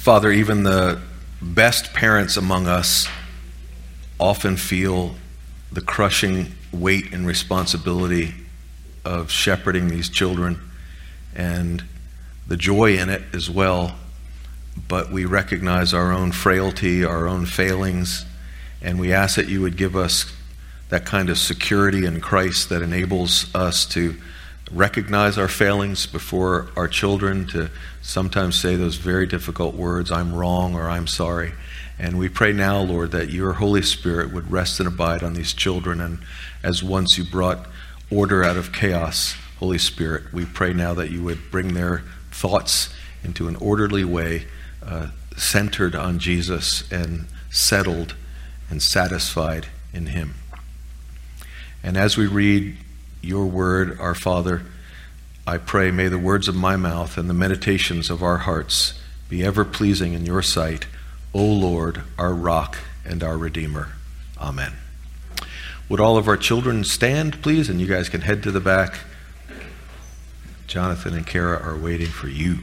Father, even the best parents among us often feel the crushing weight and responsibility of shepherding these children and the joy in it as well. But we recognize our own frailty, our own failings, and we ask that you would give us that kind of security in Christ that enables us to recognize our failings before our children, to sometimes say those very difficult words, I'm wrong or I'm sorry. And we pray now, Lord, that your Holy Spirit would rest and abide on these children. And as once you brought order out of chaos, Holy Spirit, we pray now that you would bring their thoughts into an orderly way, centered on Jesus and settled and satisfied in him. And as we read your word, our Father, I pray, may the words of my mouth and the meditations of our hearts be ever pleasing in your sight, O Lord, our rock and our Redeemer. Amen. Would all of our children stand, please? And you guys can head to the back. Jonathan and Kara are waiting for you.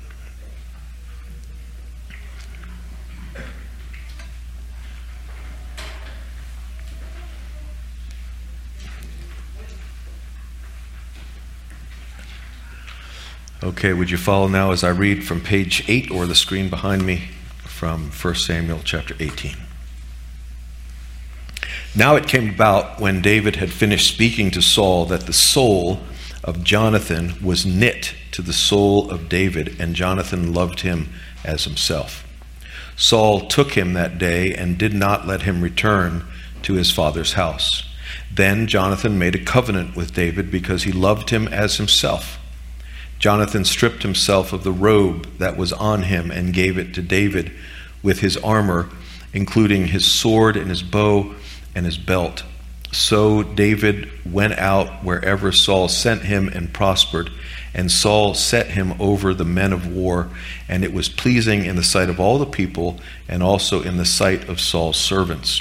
Okay, would you follow now as I read from page 8 or the screen behind me from 1 Samuel chapter 18. Now it came about when David had finished speaking to Saul that the soul of Jonathan was knit to the soul of David, and Jonathan loved him as himself. Saul took him that day and did not let him return to his father's house. Then Jonathan made a covenant with David because he loved him as himself. Jonathan stripped himself of the robe that was on him and gave it to David with his armor, including his sword and his bow and his belt. So David went out wherever Saul sent him and prospered, and Saul set him over the men of war, and it was pleasing in the sight of all the people and also in the sight of Saul's servants.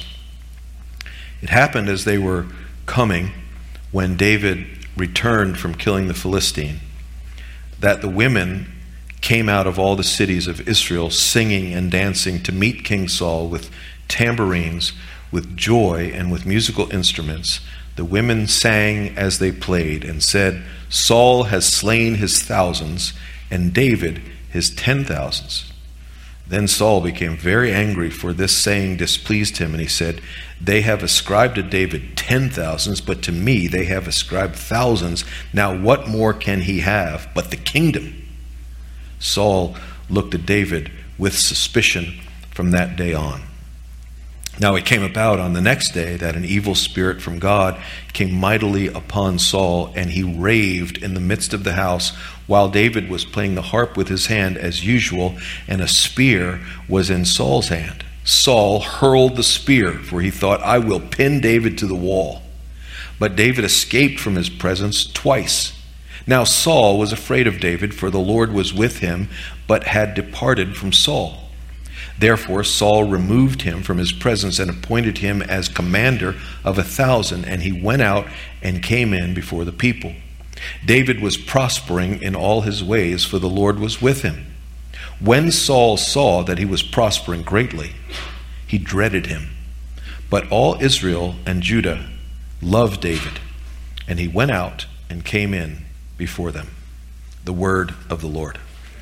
It happened as they were coming, when David returned from killing the Philistine, that the women came out of all the cities of Israel singing and dancing to meet King Saul with tambourines, with joy, and with musical instruments. The women sang as they played and said, Saul has slain his thousands and David his 10,000s. Then Saul became very angry, for this saying displeased him, and he said, they have ascribed to David 10,000s, but to me they have ascribed thousands. Now what more can he have but the kingdom? Saul looked at David with suspicion from that day on. Now it came about on the next day that an evil spirit from God came mightily upon Saul, and he raved in the midst of the house while David was playing the harp with his hand as usual, and a spear was in Saul's hand. Saul hurled the spear, for he thought, I will pin David to the wall. But David escaped from his presence twice. Now Saul was afraid of David, for the Lord was with him, but had departed from Saul. Therefore Saul removed him from his presence and appointed him as commander of 1,000, and he went out and came in before the people. David was prospering in all his ways, for the Lord was with him. When Saul saw that he was prospering greatly, he dreaded him. But all Israel and Judah loved David, and he went out and came in before them. The word of the Lord.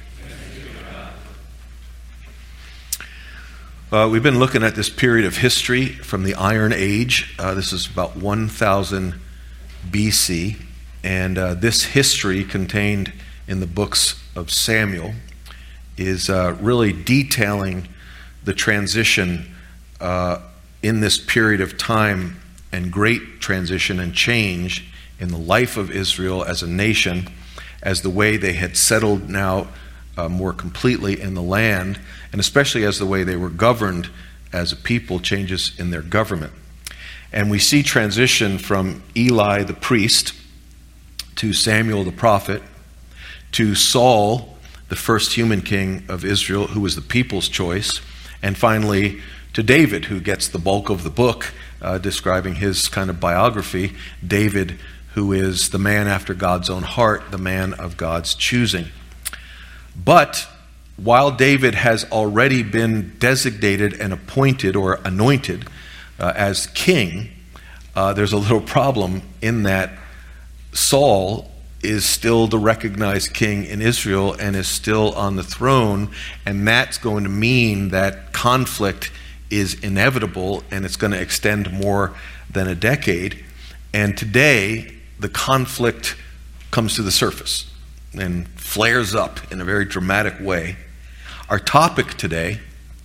We've been looking at this period of history from the Iron Age. This is about 1000 BC. And this history contained in the books of Samuel is really detailing the transition in this period of time, and great transition and change in the life of Israel as a nation, as the way they had settled now more completely in the land, and especially as the way they were governed as a people changes in their government. And we see transition from Eli the priest to Samuel the prophet to Saul, the first human king of Israel, who was the people's choice, and finally to David, who gets the bulk of the book, describing his kind of biography, David, who is the man after God's own heart, the man of God's choosing. But while David has already been designated and appointed or anointed as king, there's a little problem in that Saul is still the recognized king in Israel and is still on the throne, and that's going to mean that conflict is inevitable, and it's going to extend more than a decade. And today, the conflict comes to the surface and flares up in a very dramatic way. Our topic today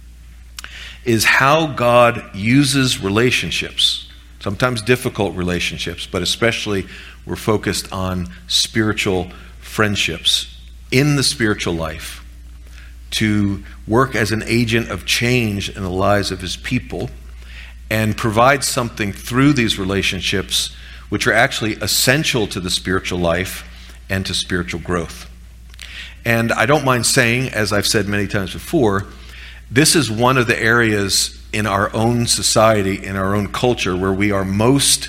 is how God uses relationships, sometimes difficult relationships, but especially we're focused on spiritual friendships in the spiritual life, to work as an agent of change in the lives of his people and provide something through these relationships which are actually essential to the spiritual life and to spiritual growth. And I don't mind saying, as I've said many times before, this is one of the areas in our own society, in our own culture, where we are most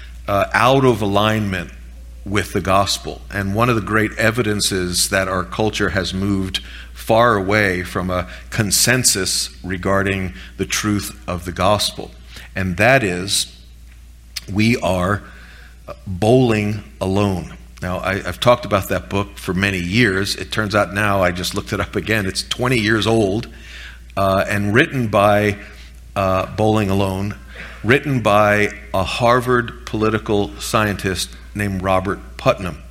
out of alignment with the gospel. And one of the great evidences that our culture has moved far away from a consensus regarding the truth of the gospel. And that is, we are bowling alone. Now, I've talked about that book for many years. It turns out now, I just looked it up again, it's 20 years old, and written by Bowling Alone, written by a Harvard political scientist named Robert Putnam.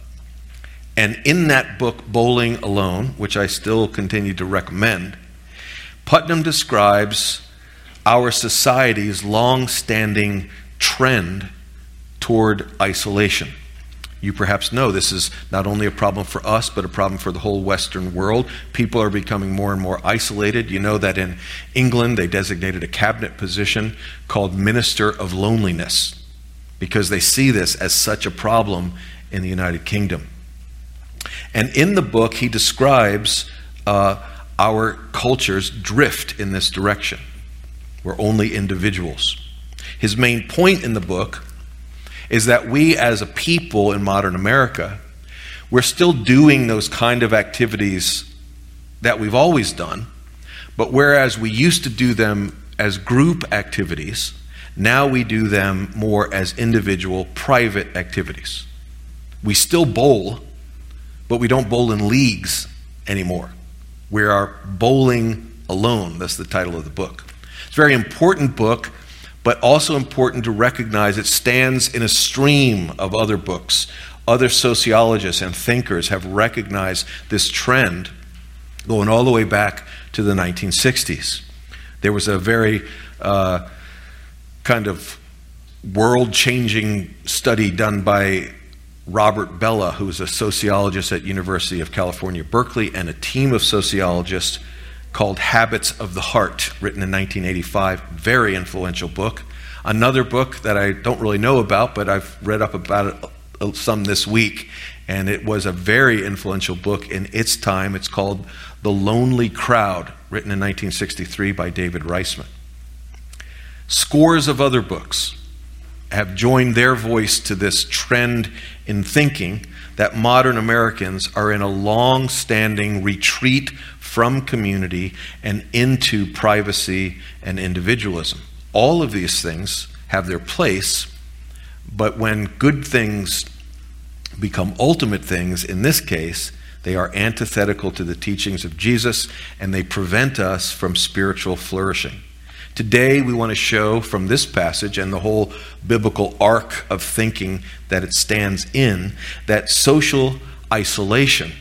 And in that book, Bowling Alone, which I still continue to recommend, Putnam describes our society's long-standing trend toward isolation. You perhaps know this is not only a problem for us, but a problem for the whole Western world. People are becoming more and more isolated. You know that in England they designated a cabinet position called Minister of Loneliness because they see this as such a problem in the United Kingdom. And in the book he describes our culture's drift in this direction. We're only individuals. His main point in the book is that we as a people in modern America, we're still doing those kind of activities that we've always done, but whereas we used to do them as group activities, now we do them more as individual, private activities. We still bowl, but we don't bowl in leagues anymore. We are bowling alone. That's the title of the book. It's a very important book, but also important to recognize it stands in a stream of other books. Other sociologists and thinkers have recognized this trend going all the way back to the 1960s. There was a very kind of world-changing study done by Robert Bellah, who was a sociologist at University of California, Berkeley, and a team of sociologists called Habits of the Heart, written in 1985. Very influential book. Another book that I don't really know about, but I've read up about it some this week, and it was a very influential book in its time. It's called The Lonely Crowd, written in 1963 by David Reisman. Scores of other books have joined their voice to this trend in thinking that modern Americans are in a long-standing retreat from community and into privacy and individualism. All of these things have their place, but when good things become ultimate things, in this case, they are antithetical to the teachings of Jesus, and they prevent us from spiritual flourishing. Today, we want to show from this passage and the whole biblical arc of thinking that it stands in, that social isolation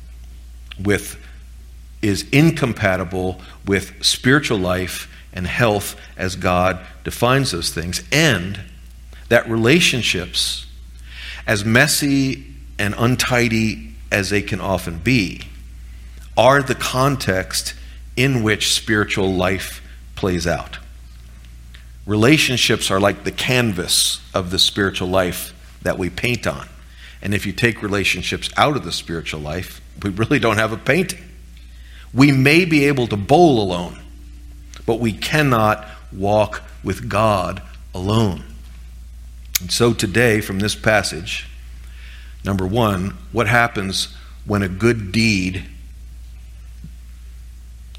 is incompatible with spiritual life and health as God defines those things, and that relationships, as messy and untidy as they can often be, are the context in which spiritual life plays out. Relationships are like the canvas of the spiritual life that we paint on. And if you take relationships out of the spiritual life, we really don't have a painting. We may be able to bowl alone, but we cannot walk with God alone. And so today, from this passage, number one, what happens when a good deed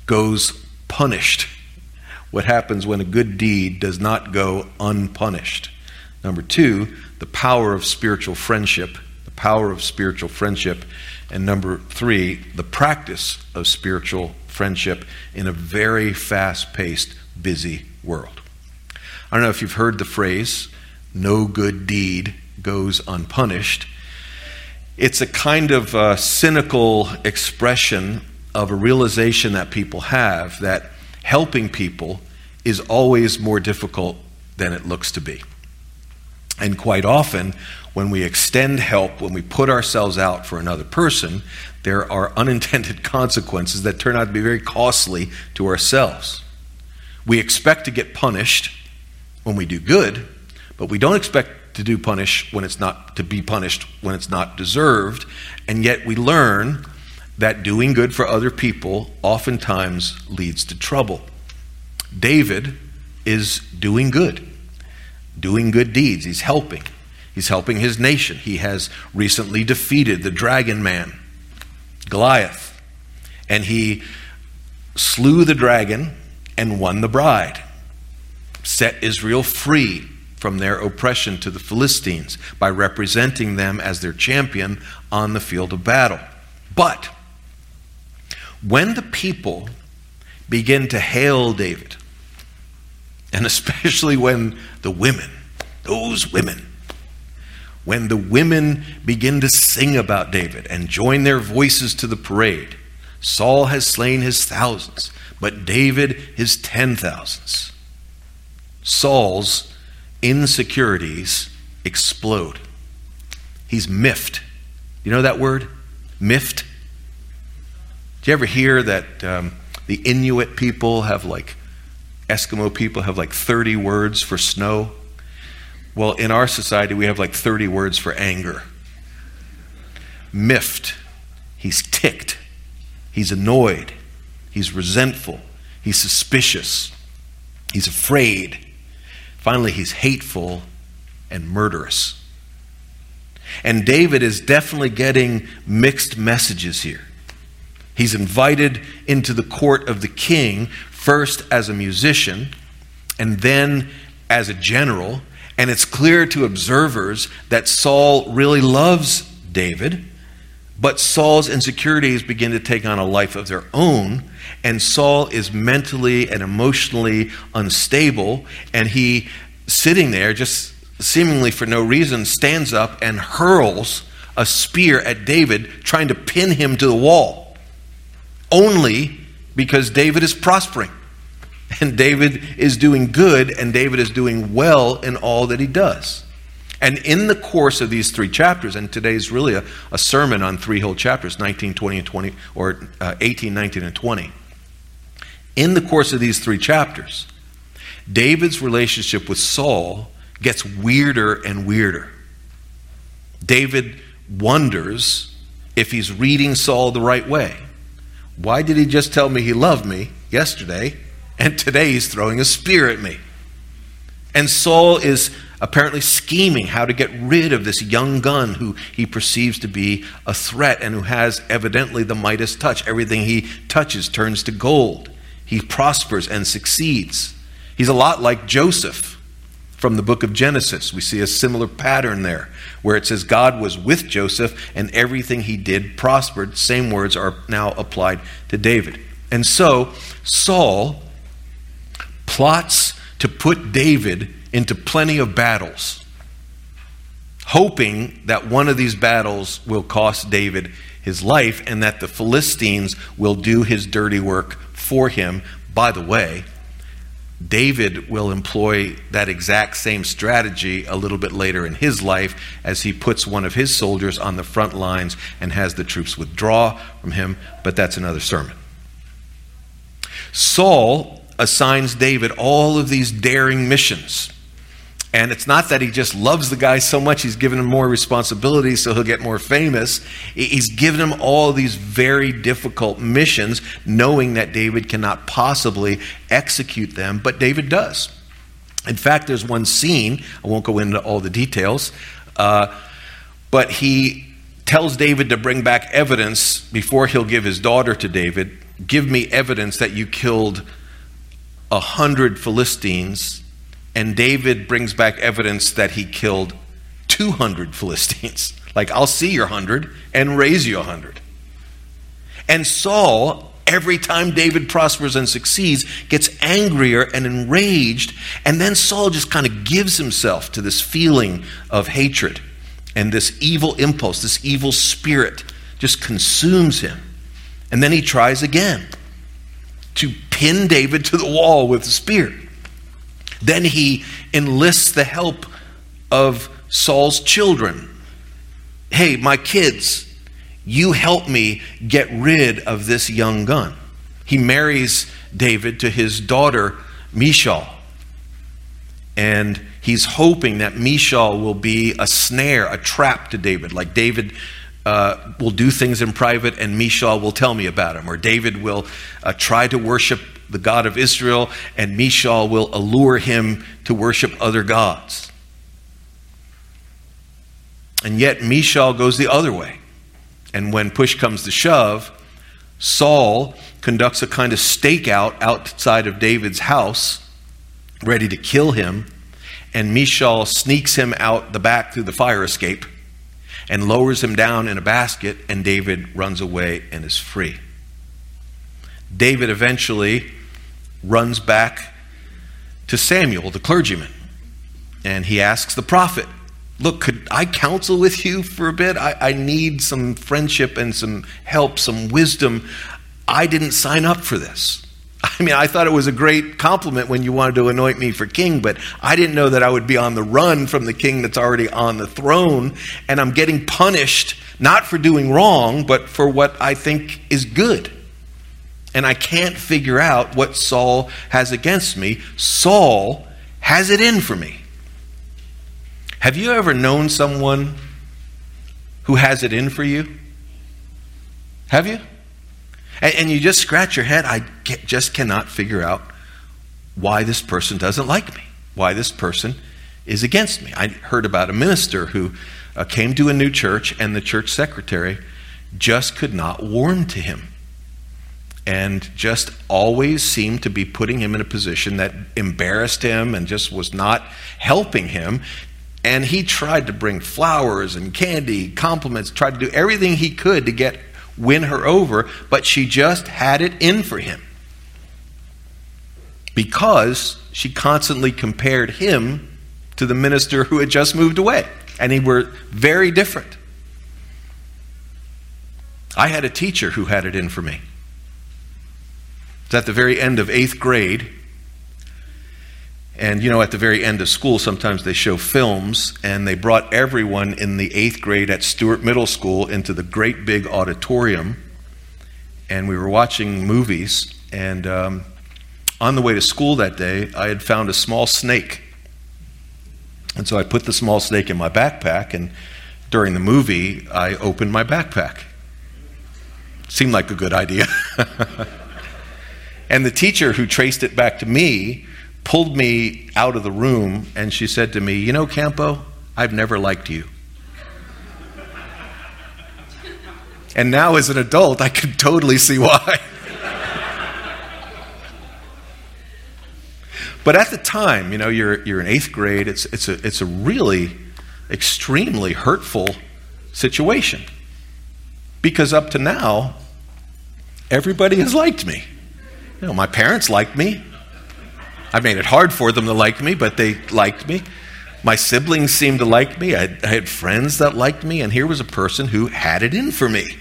goes punished. What happens when a good deed does not go unpunished? Number 2, the power of spiritual friendship. The power of spiritual friendship. And number 3, the practice of spiritual friendship in a very fast-paced, busy world. I don't know if you've heard the phrase, no good deed goes unpunished. It's a kind of cynical expression of a realization that people have that helping people is always more difficult than it looks to be. And quite often, when we extend help, when we put ourselves out for another person, there are unintended consequences that turn out to be very costly to ourselves. We expect to get punished when we do good, but we don't expect to be punished when it's not deserved, and yet we learn that doing good for other people oftentimes leads to trouble. David is doing good deeds. He's helping his nation. He has recently defeated the dragon man, Goliath, and he slew the dragon and won the bride, set Israel free from their oppression to the Philistines by representing them as their champion on the field of battle. But when the people begin to hail David, and especially when the women, when the women begin to sing about David and join their voices to the parade, Saul has slain his thousands, but David his 10,000s. Saul's insecurities explode. He's miffed. You know that word? Miffed? Do you ever hear that the Inuit people have Eskimo people have 30 words for snow? Well, in our society, we have 30 words for anger. Miffed. He's ticked. He's annoyed. He's resentful. He's suspicious. He's afraid. Finally, he's hateful and murderous. And David is definitely getting mixed messages here. He's invited into the court of the king, first as a musician, and then as a general. And it's clear to observers that Saul really loves David, but Saul's insecurities begin to take on a life of their own, and Saul is mentally and emotionally unstable, and he, sitting there just seemingly for no reason, stands up and hurls a spear at David, trying to pin him to the wall, only because David is prospering. And David is doing good, and David is doing well in all that he does. And in the course of these 3 chapters, and today's really a sermon on 3 whole chapters, 19, 20, and 20, or 18, 19, and 20. In the course of these 3 chapters, David's relationship with Saul gets weirder and weirder. David wonders if he's reading Saul the right way. Why did he just tell me he loved me yesterday, and today he's throwing a spear at me? And Saul is apparently scheming how to get rid of this young gun who he perceives to be a threat and who has evidently the Midas touch. Everything he touches turns to gold. He prospers and succeeds. He's a lot like Joseph from the book of Genesis. We see a similar pattern there where it says God was with Joseph and everything he did prospered. Same words are now applied to David. And so Saul plots to put David into plenty of battles, hoping that one of these battles will cost David his life and that the Philistines will do his dirty work for him. By the way, David will employ that exact same strategy a little bit later in his life as he puts one of his soldiers on the front lines and has the troops withdraw from him, but that's another sermon. Saul assigns David all of these daring missions. And it's not that he just loves the guy so much he's given him more responsibility so he'll get more famous. He's given him all these very difficult missions, knowing that David cannot possibly execute them, but David does. In fact, there's one scene, I won't go into all the details, but he tells David to bring back evidence before he'll give his daughter to David give me evidence that you killed 100 Philistines, and David brings back evidence that he killed 200 Philistines. Like, I'll see your 100 and raise you 100. And Saul, every time David prospers and succeeds, gets angrier and enraged, and then Saul just kind of gives himself to this feeling of hatred, and this evil impulse, this evil spirit just consumes him. And then he tries again to pin David to the wall with a spear. Then he enlists the help of Saul's children. Hey, my kids, you help me get rid of this young gun. He marries David to his daughter, Michal. And he's hoping that Michal will be a snare, a trap to David. Like David will do things in private and Michal will tell me about him. Or David will try to worship the God of Israel and Michal will allure him to worship other gods. And yet Michal goes the other way. And when push comes to shove, Saul conducts a kind of stakeout outside of David's house, ready to kill him, and Michal sneaks him out the back through the fire escape and lowers him down in a basket, and David runs away and is free. David eventually runs back to Samuel, the clergyman, and he asks the prophet, look, could I counsel with you for a bit? I need some friendship and some help, some wisdom. I didn't sign up for this. I mean, I thought it was a great compliment when you wanted to anoint me for king, but I didn't know that I would be on the run from the king that's already on the throne, and I'm getting punished not for doing wrong, but for what I think is good. And I can't figure out what Saul has against me. Saul has it in for me. Have you ever known someone who has it in for you? Have you? And you just scratch your head. Just cannot figure out why this person doesn't like me, why this person is against me. I heard about a minister who came to a new church, and the church secretary just could not warm to him and just always seemed to be putting him in a position that embarrassed him and just was not helping him. And he tried to bring flowers and candy, compliments, tried to do everything he could to win her over, but she just had it in for him because she constantly compared him to the minister who had just moved away, and they were very different. I had a teacher who had it in for me. It's at the very end of 8th grade. And, at the very end of school, sometimes they show films, and they brought everyone in the 8th grade at Stewart Middle School into the great big auditorium, and we were watching movies, and on the way to school that day, I had found a small snake. And so I put the small snake in my backpack, and during the movie, I opened my backpack. Seemed like a good idea. And the teacher who traced it back to me pulled me out of the room, and she said to me, Campo, I've never liked you. And now as an adult, I can totally see why. But at the time, you're in 8th grade, it's a really extremely hurtful situation. Because up to now, everybody has liked me. My parents liked me. I made it hard for them to like me, but they liked me. My siblings seemed to like me. I had friends that liked me, and here was a person who had it in for me.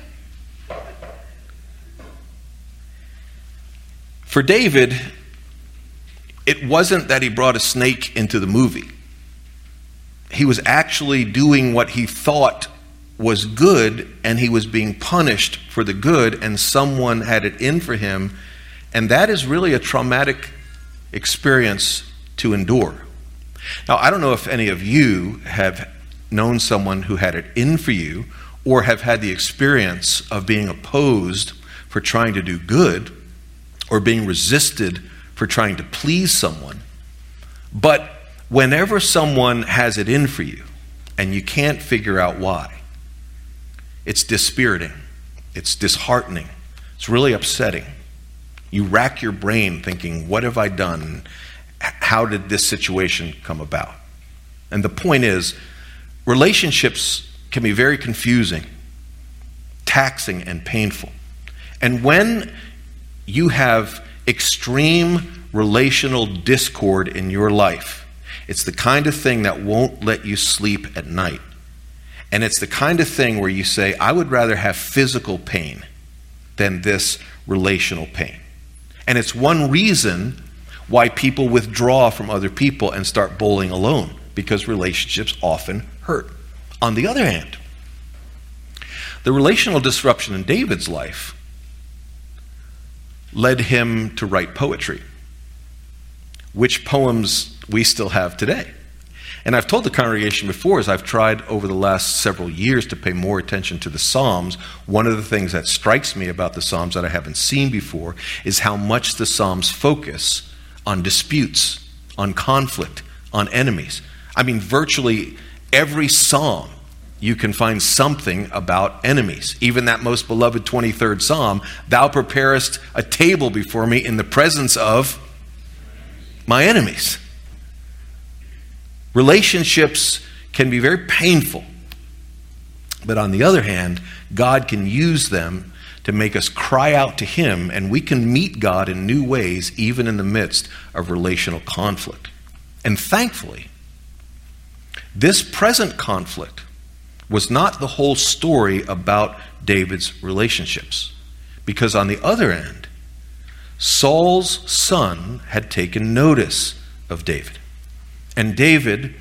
For David, it wasn't that he brought a snake into the movie. He was actually doing what he thought was good, and he was being punished for the good, and someone had it in for him. And that is really a traumatic experience to endure. Now, I don't know if any of you have known someone who had it in for you or have had the experience of being opposed for trying to do good or being resisted for trying to please someone. But whenever someone has it in for you and you can't figure out why, it's dispiriting, it's disheartening, It's really upsetting. You rack your brain thinking, what have I done? How did this situation come about? And the point is, relationships can be very confusing, taxing, and painful. And when you have extreme relational discord in your life, it's the kind of thing that won't let you sleep at night. And it's the kind of thing where you say, I would rather have physical pain than this relational pain. And it's one reason why people withdraw from other people and start bowling alone, because relationships often hurt. On the other hand, the relational disruption in David's life led him to write poetry, which poems we still have today. And I've told the congregation before, as I've tried over the last several years to pay more attention to the Psalms, one of the things that strikes me about the Psalms that I haven't seen before is how much the Psalms focus on disputes, on conflict, on enemies. I mean, virtually every Psalm you can find something about enemies. Even that most beloved 23rd Psalm, thou preparest a table before me in the presence of my enemies. Relationships can be very painful, but on the other hand, God can use them to make us cry out to Him, and we can meet God in new ways even in the midst of relational conflict. And thankfully, this present conflict was not the whole story about David's relationships, because on the other end, Saul's son had taken notice of David. And David,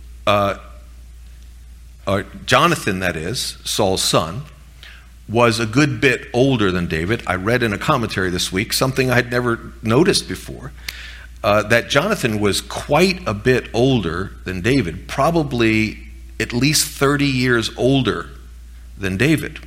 Jonathan, that is, Saul's son, was a good bit older than David. I read in a commentary this week, something I had never noticed before, that Jonathan was quite a bit older than David, probably at least 30 years older than David.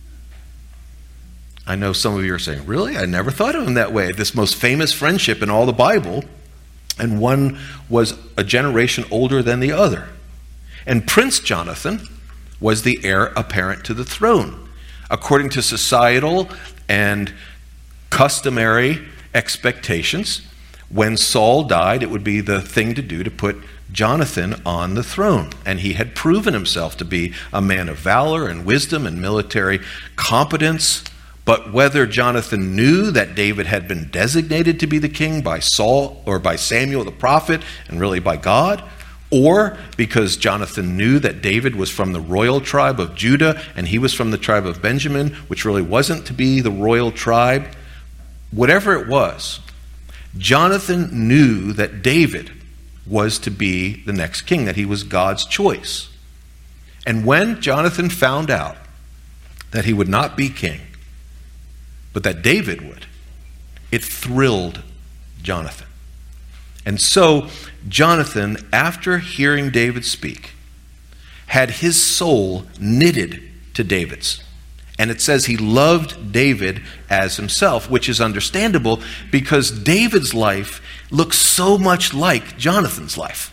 I know some of you are saying, really? I never thought of him that way. This most famous friendship in all the Bible, and one was a generation older than the other. And Prince Jonathan was the heir apparent to the throne. According to societal and customary expectations, when Saul died, it would be the thing to do to put Jonathan on the throne. And he had proven himself to be a man of valor and wisdom and military competence. But whether Jonathan knew that David had been designated to be the king by Saul or by Samuel the prophet, and really by God, or because Jonathan knew that David was from the royal tribe of Judah and he was from the tribe of Benjamin, which really wasn't to be the royal tribe, whatever it was, Jonathan knew that David was to be the next king, that he was God's choice. And when Jonathan found out that he would not be king, but that David would, it thrilled Jonathan. And so Jonathan, after hearing David speak, had his soul knitted to David's. And it says he loved David as himself, which is understandable because David's life looks so much like Jonathan's life.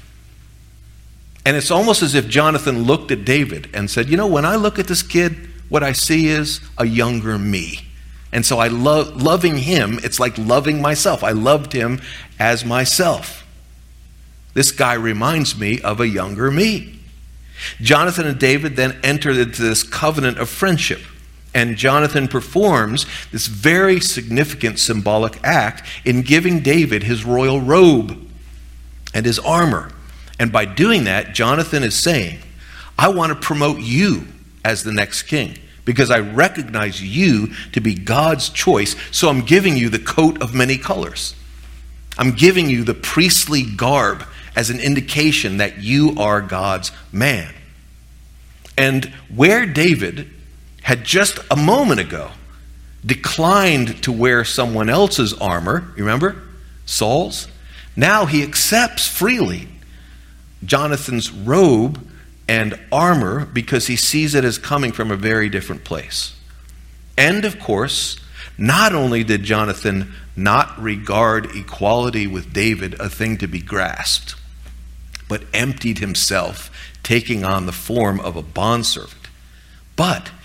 And it's almost as if Jonathan looked at David and said, you know, when I look at this kid, what I see is a younger me. And so I loving him, it's like loving myself. I loved him as myself. This guy reminds me of a younger me. Jonathan and David then entered into this covenant of friendship. And Jonathan performs this very significant symbolic act in giving David his royal robe and his armor. And by doing that, Jonathan is saying, I want to promote you as the next king, because I recognize you to be God's choice, so I'm giving you the coat of many colors. I'm giving you the priestly garb as an indication that you are God's man. And where David had just a moment ago declined to wear someone else's armor, you remember? Saul's. Now he accepts freely Jonathan's robe and armor because he sees it as coming from a very different place. And of course, not only did Jonathan not regard equality with David a thing to be grasped, but emptied himself, taking on the form of a bondservant. But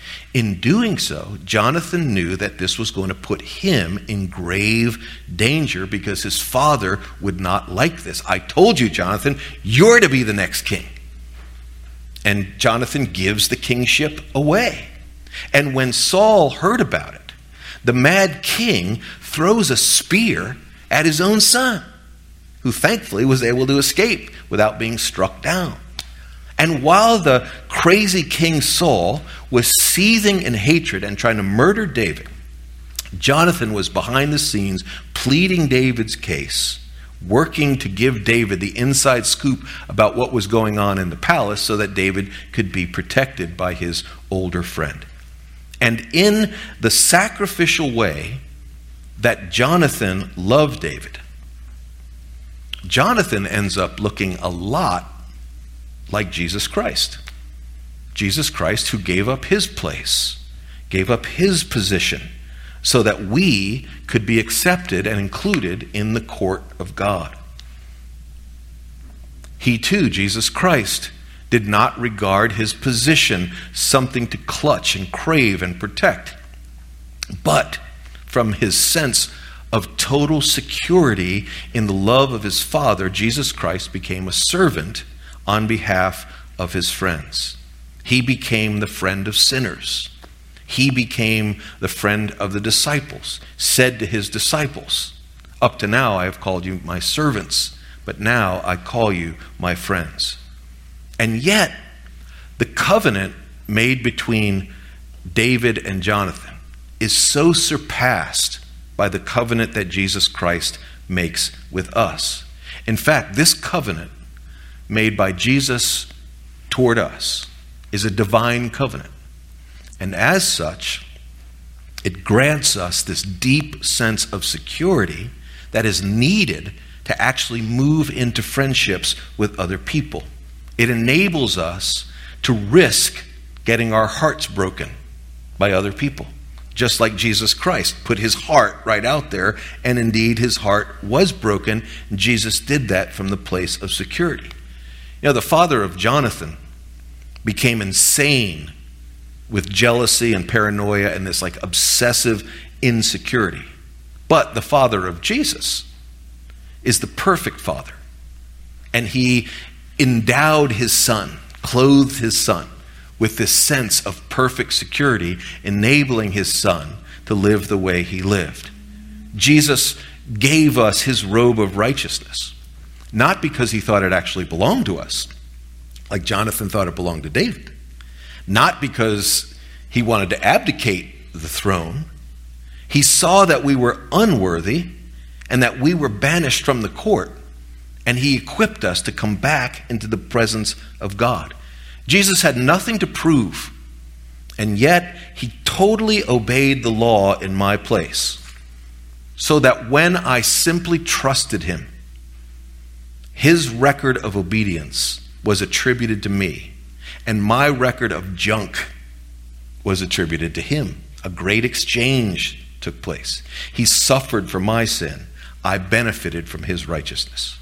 In doing so, Jonathan knew that this was going to put him in grave danger because his father would not like this. I told you, Jonathan, you're to be the next king. And Jonathan gives the kingship away. And when Saul heard about it, the mad king throws a spear at his own son, who thankfully was able to escape without being struck down. And while the crazy King Saul was seething in hatred and trying to murder David, Jonathan was behind the scenes pleading David's case, working to give David the inside scoop about what was going on in the palace so that David could be protected by his older friend. And in the sacrificial way that Jonathan loved David, Jonathan ends up looking a lot like Jesus Christ. Jesus Christ, who gave up his place, gave up his position so that we could be accepted and included in the court of God. He too, Jesus Christ, did not regard his position something to clutch and crave and protect, but from his sense of total security in the love of his Father, Jesus Christ became a servant on behalf of his friends. He became the friend of sinners. He became the friend of the disciples, said to his disciples, "Up to now I have called you my servants, but now I call you my friends." And yet, the covenant made between David and Jonathan is so surpassed by the covenant that Jesus Christ makes with us. In fact, this covenant made by Jesus toward us is a divine covenant. And as such, it grants us this deep sense of security that is needed to actually move into friendships with other people. It enables us to risk getting our hearts broken by other people, just like Jesus Christ put his heart right out there, and indeed his heart was broken, and Jesus did that from the place of security. You know, the father of Jonathan became insane with jealousy and paranoia and this like obsessive insecurity. But the father of Jesus is the perfect father. And he endowed his son, clothed his son with this sense of perfect security, enabling his son to live the way he lived. Jesus gave us his robe of righteousness, not because he thought it actually belonged to us, like Jonathan thought it belonged to David, not because he wanted to abdicate the throne. He saw that we were unworthy and that we were banished from the court, and he equipped us to come back into the presence of God. Jesus had nothing to prove, and yet he totally obeyed the law in my place, so that when I simply trusted him, his record of obedience was attributed to me, and my record of junk was attributed to him. A great exchange took place. He suffered for my sin. I benefited from his righteousness.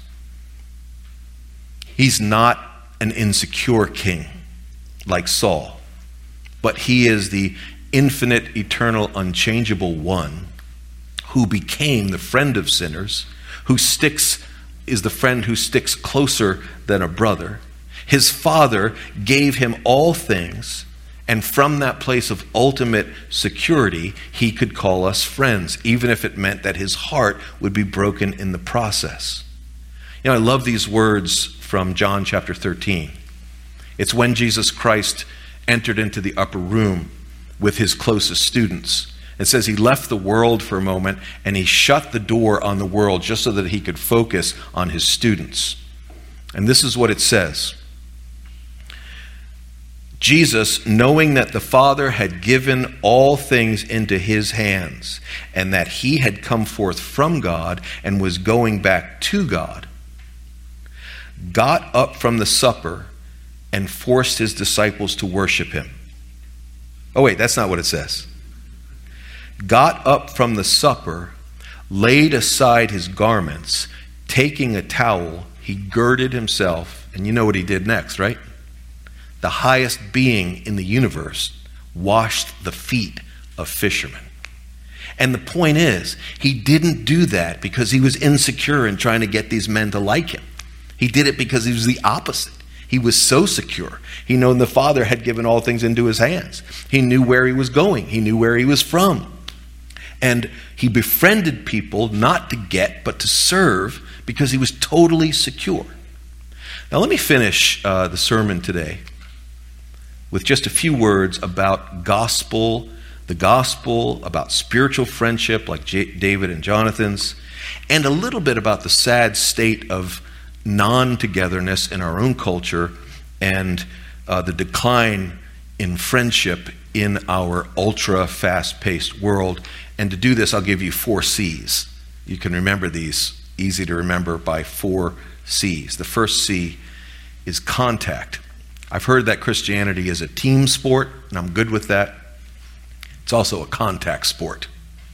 He's not an insecure king like Saul, but he is the infinite, eternal, unchangeable one who became the friend of sinners, is the friend who sticks closer than a brother. His Father gave him all things, and from that place of ultimate security, he could call us friends, even if it meant that his heart would be broken in the process. You know, I love these words from John chapter 13. It's when Jesus Christ entered into the upper room with his closest students. It says he left the world for a moment and he shut the door on the world just so that he could focus on his students. And this is what it says. Jesus, knowing that the Father had given all things into his hands, and that he had come forth from God and was going back to God, got up from the supper and forced his disciples to worship him. Oh wait, that's not what it says. Got up from the supper, laid aside his garments, taking a towel, he girded himself, and you know what he did next, right? The highest being in the universe washed the feet of fishermen. And the point is, he didn't do that because he was insecure and trying to get these men to like him. He did it because he was the opposite. He was so secure. He knew the Father had given all things into his hands. He knew where he was going. He knew where he was from. And he befriended people not to get, but to serve, because he was totally secure. Now let me finish the sermon today with just a few words about the gospel, about spiritual friendship like David and Jonathan's, and a little bit about the sad state of non-togetherness in our own culture and the decline in friendship in our ultra fast-paced world. And to do this, I'll give you 4 C's. You can remember these, easy to remember by 4 C's. The first C is contact. I've heard that Christianity is a team sport, and I'm good with that. It's also a contact sport.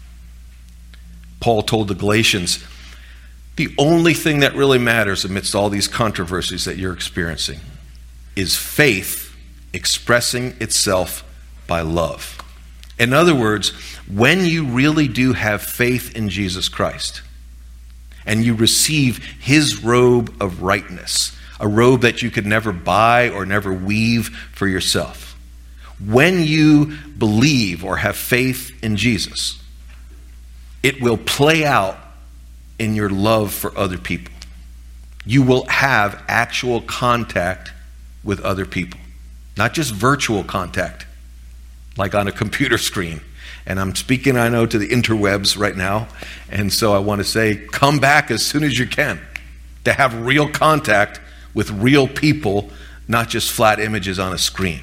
Paul told the Galatians, the only thing that really matters amidst all these controversies that you're experiencing is faith expressing itself by love. In other words, when you really do have faith in Jesus Christ and you receive his robe of rightness, a robe that you could never buy or never weave for yourself, when you believe or have faith in Jesus, it will play out in your love for other people. You will have actual contact with other people, not just virtual contact, like on a computer screen. And I'm speaking, I know, to the interwebs right now, and so I want to say, come back as soon as you can to have real contact with real people, not just flat images on a screen.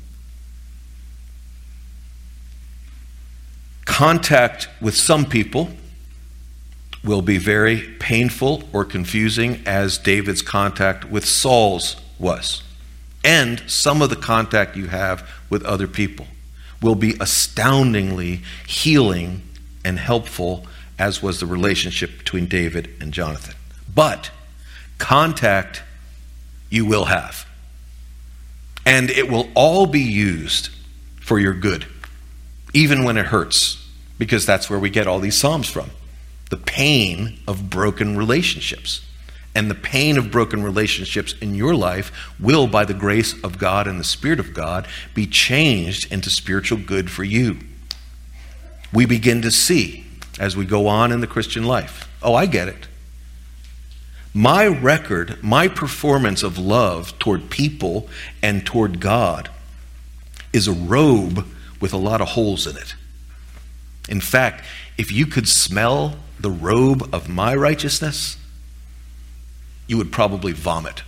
Contact with some people will be very painful or confusing, as David's contact with Saul's was. And some of the contact you have with other people will be astoundingly healing and helpful, as was the relationship between David and Jonathan. But contact you will have. And it will all be used for your good, even when it hurts, because that's where we get all these Psalms from. The pain of broken relationships. And the pain of broken relationships in your life will, by the grace of God and the Spirit of God, be changed into spiritual good for you. We begin to see, as we go on in the Christian life, oh, I get it. My record, my performance of love toward people and toward God is a robe with a lot of holes in it. In fact, if you could smell the robe of my righteousness, you would probably vomit.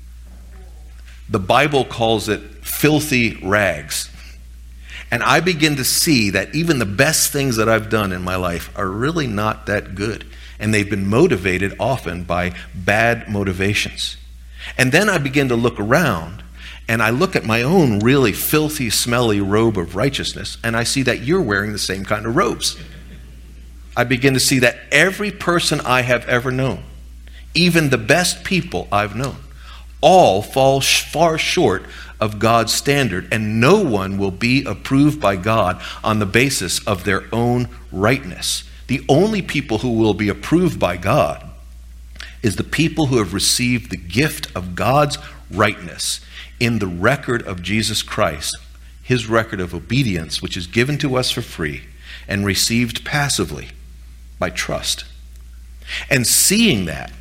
The Bible calls it filthy rags. And I begin to see that even the best things that I've done in my life are really not that good. And they've been motivated often by bad motivations. And then I begin to look around, and I look at my own really filthy, smelly robe of righteousness, and I see that you're wearing the same kind of robes. I begin to see that every person I have ever known, even the best people I've known, all fall far short of God's standard, and no one will be approved by God on the basis of their own rightness. The only people who will be approved by God is the people who have received the gift of God's rightness in the record of Jesus Christ, his record of obedience, which is given to us for free and received passively by trust. And seeing that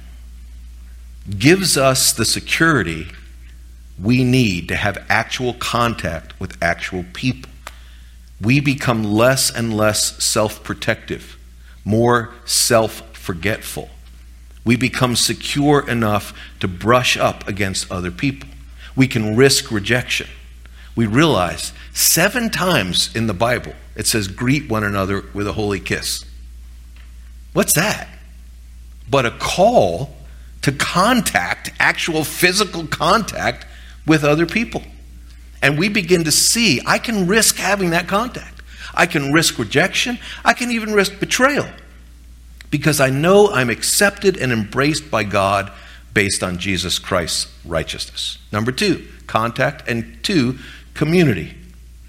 gives us the security we need to have actual contact with actual people. We become less and less self-protective, more self-forgetful. We become secure enough to brush up against other people. We can risk rejection. We realize 7 times in the Bible it says, greet one another with a holy kiss. What's that? But a call to contact, actual physical contact with other people. And we begin to see, I can risk having that contact. I can risk rejection. I can even risk betrayal, because I know I'm accepted and embraced by God based on Jesus Christ's righteousness. Number 2, contact, and 2, community.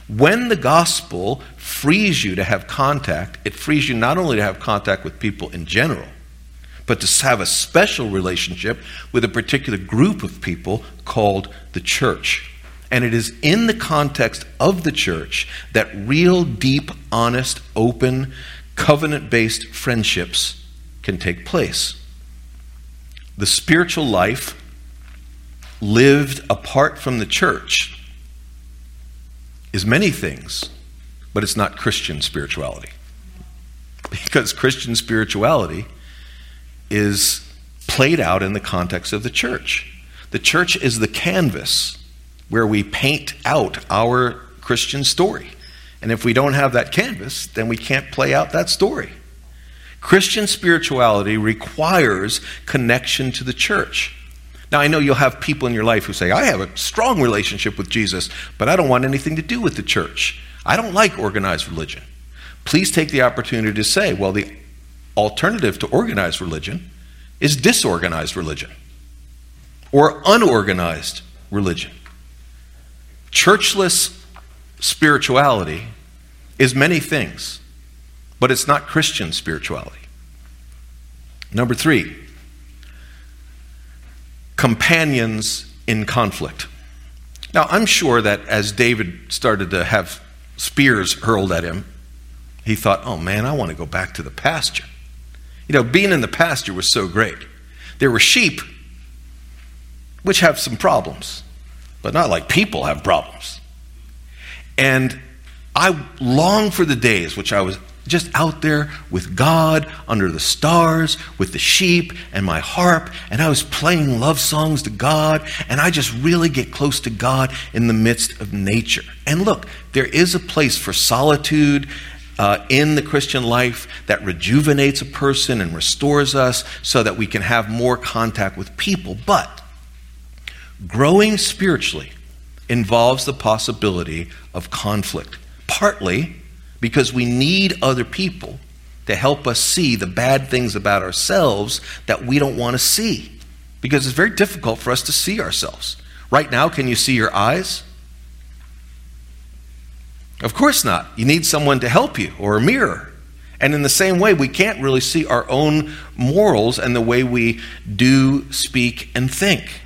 When the gospel frees you to have contact, it frees you not only to have contact with people in general, but to have a special relationship with a particular group of people called the church. And it is in the context of the church that real, deep, honest, open, covenant-based friendships can take place. The spiritual life lived apart from the church is many things, but it's not Christian spirituality. Because Christian spirituality is played out in the context of the church. The church is the canvas where we paint out our Christian story. And if we don't have that canvas, then we can't play out that story. Christian spirituality requires connection to the church. Now, I know you'll have people in your life who say, I have a strong relationship with Jesus, but I don't want anything to do with the church. I don't like organized religion. Please take the opportunity to say, well, the alternative to organized religion is disorganized religion or unorganized religion. Churchless spirituality is many things, but it's not Christian spirituality. Number 3, companions in conflict. Now, I'm sure that as David started to have spears hurled at him, he thought, oh man, I want to go back to the pasture. You know, being in the pasture was so great. There were sheep, which have some problems, but not like people have problems. And I long for the days which I was just out there with God under the stars with the sheep and my harp, and I was playing love songs to God, and I just really get close to God in the midst of nature. And look, there is a place for solitude in the Christian life that rejuvenates a person and restores us so that we can have more contact with people. But growing spiritually involves the possibility of conflict, partly because we need other people to help us see the bad things about ourselves that we don't want to see. Because it's very difficult for us to see ourselves. Right now, can you see your eyes? Of course not. You need someone to help you, or a mirror. And in the same way, we can't really see our own morals and the way we do, speak, and think.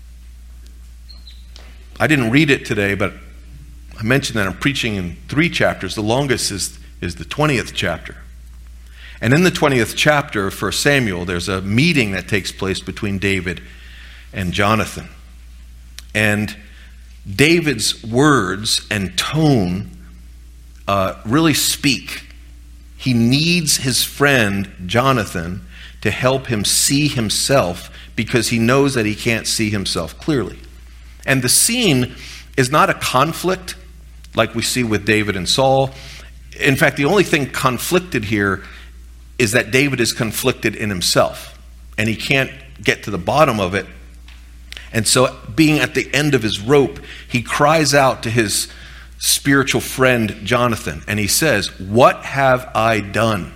I didn't read it today, but I mentioned that I'm preaching in 3 chapters. The longest is the 20th chapter. And in the 20th chapter of 1 Samuel, there's a meeting that takes place between David and Jonathan. And David's words and tone really speak. He needs his friend Jonathan to help him see himself because he knows that he can't see himself clearly. And the scene is not a conflict like we see with David and Saul. In fact, the only thing conflicted here is that David is conflicted in himself, and he can't get to the bottom of it. And so, being at the end of his rope, he cries out to his spiritual friend Jonathan, and he says, "What have I done?"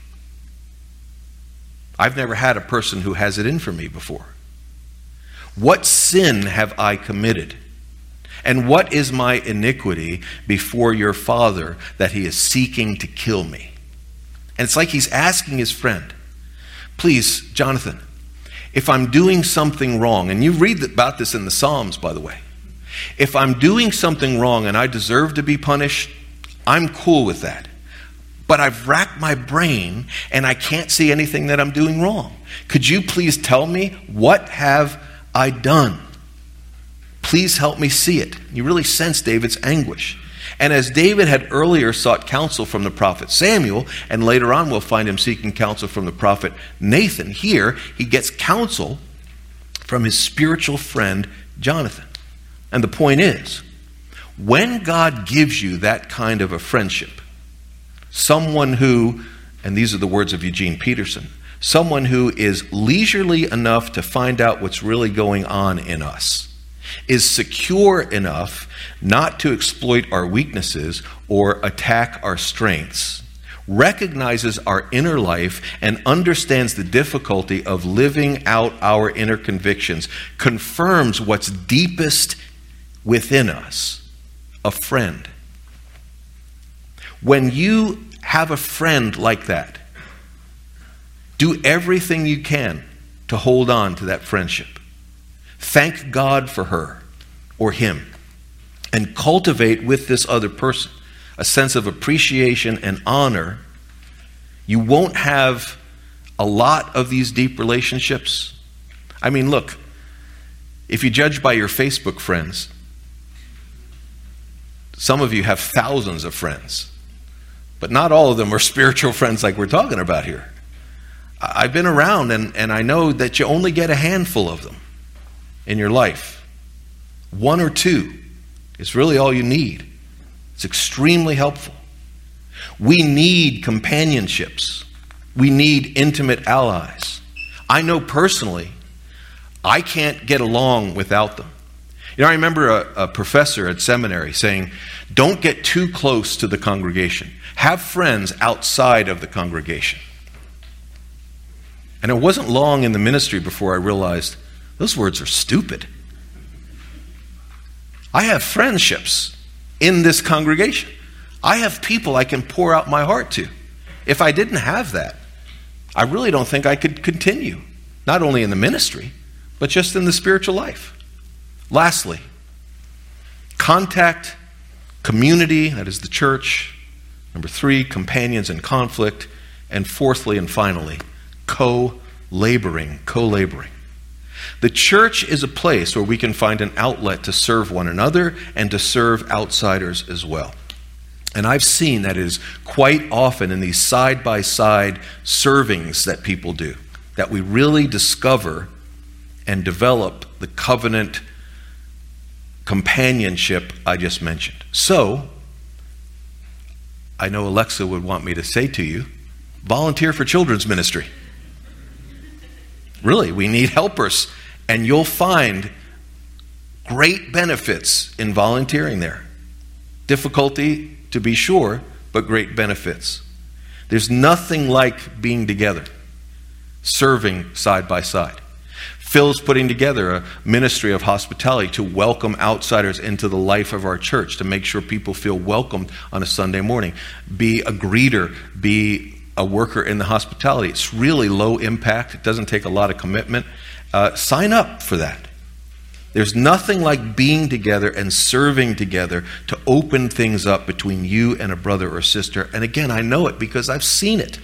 I've never had a person who has it in for me before. What sin have I committed? And what is my iniquity before your father that he is seeking to kill me? And it's like he's asking his friend, please, Jonathan, if I'm doing something wrong, and you read about this in the Psalms, by the way, if I'm doing something wrong and I deserve to be punished, I'm cool with that. But I've racked my brain and I can't see anything that I'm doing wrong. Could you please tell me, what have I done? Please help me see it. You really sense David's anguish. And as David had earlier sought counsel from the prophet Samuel, and later on we'll find him seeking counsel from the prophet Nathan, here he gets counsel from his spiritual friend Jonathan. And the point is, when God gives you that kind of a friendship, someone who, and these are the words of Eugene Peterson, someone who is leisurely enough to find out what's really going on in us, is secure enough not to exploit our weaknesses or attack our strengths, recognizes our inner life and understands the difficulty of living out our inner convictions, confirms what's deepest within us, a friend When you have a friend like that, do everything you can to hold on to that friendship. Thank God for her or him, and cultivate with this other person a sense of appreciation and honor. You won't have a lot of these deep relationships. I mean, look, if you judge by your Facebook friends, some of you have thousands of friends, but not all of them are spiritual friends like we're talking about here. I've been around and I know that you only get a handful of them in your life. One or two is really all you need. It's extremely helpful. We need companionships. We need intimate allies. I know personally, I can't get along without them. You know, I remember a professor at seminary saying, don't get too close to the congregation. Have friends outside of the congregation. And it wasn't long in the ministry before I realized those words are stupid. I have friendships in this congregation. I have people I can pour out my heart to. If I didn't have that, I really don't think I could continue, not only in the ministry, but just in the spiritual life. Lastly, contact, community, that is the church. Number 3, companions in conflict. And fourthly and finally, co-laboring. The church is a place where we can find an outlet to serve one another and to serve outsiders as well. And I've seen that is quite often in these side-by-side servings that people do, that we really discover and develop the covenant companionship I just mentioned. So, I know Alexa would want me to say to you, volunteer for children's ministry. Really, we need helpers, and you'll find great benefits in volunteering there. Difficulty, to be sure, but great benefits. There's nothing like being together, serving side by side. Phil's putting together a ministry of hospitality to welcome outsiders into the life of our church, to make sure people feel welcomed on a Sunday morning. Be a greeter, be a worker in the hospitality. It's really low impact. It doesn't take a lot of commitment. Sign up for that. There's nothing like being together and serving together to open things up between you and a brother or sister. And again, I know it because I've seen it.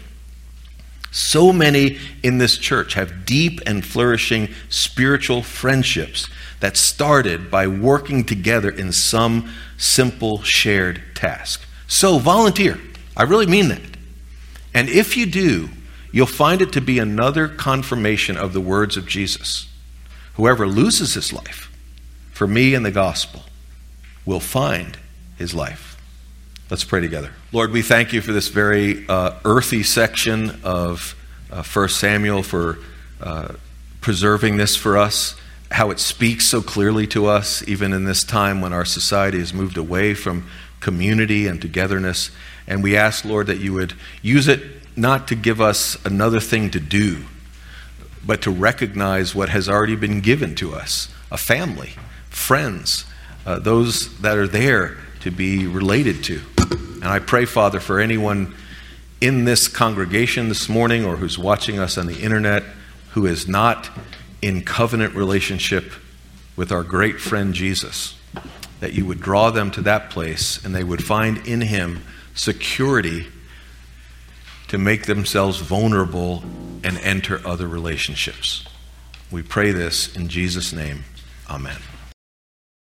So many in this church have deep and flourishing spiritual friendships that started by working together in some simple shared task. So volunteer. I really mean that. And if you do, you'll find it to be another confirmation of the words of Jesus. Whoever loses his life for me and the gospel will find his life. Let's pray together. Lord, we thank you for this very earthy section of 1 Samuel, for preserving this for us, how it speaks so clearly to us, even in this time when our society has moved away from community and togetherness. And we ask, Lord, that you would use it not to give us another thing to do, but to recognize what has already been given to us, a family, friends, those that are there to be related to. And I pray, Father, for anyone in this congregation this morning or who's watching us on the internet who is not in covenant relationship with our great friend Jesus, that you would draw them to that place and they would find in him security to make themselves vulnerable and enter other relationships. We pray this in Jesus' name. Amen.